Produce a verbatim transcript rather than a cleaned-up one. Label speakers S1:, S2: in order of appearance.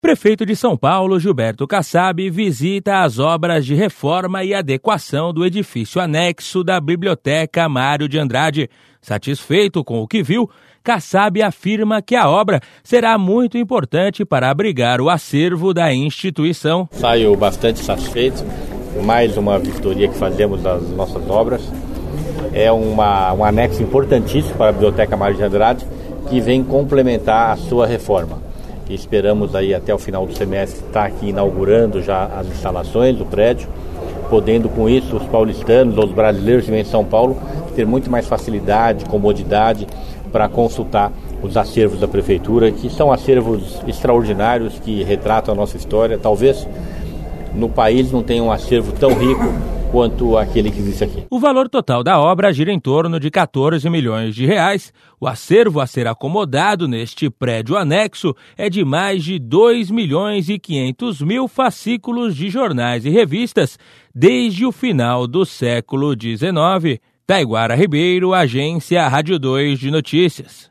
S1: Prefeito de São Paulo, Gilberto Kassab, visita as obras de reforma e adequação do edifício anexo da Biblioteca Mário de Andrade. Satisfeito com o que viu, Kassab afirma que a obra será muito importante para abrigar o acervo da instituição.
S2: Saio bastante satisfeito, mais uma vistoria que fazemos das nossas obras. É uma, um anexo importantíssimo para a Biblioteca Mário de Andrade, que vem complementar a sua reforma. E esperamos aí até o final do semestre estar aqui inaugurando já as instalações do prédio, podendo com isso os paulistanos, os brasileiros que vêm de São Paulo, ter muito mais facilidade, comodidade para consultar os acervos da prefeitura, que são acervos extraordinários que retratam a nossa história. Talvez no país não tenha um acervo tão rico quanto aquele que existe aqui.
S1: O valor total da obra gira em torno de quatorze milhões de reais. O acervo a ser acomodado neste prédio anexo é de mais de dois milhões e quinhentos mil fascículos de jornais e revistas desde o final do século dezenove. Taiguara Ribeiro, Agência Rádio dois de Notícias.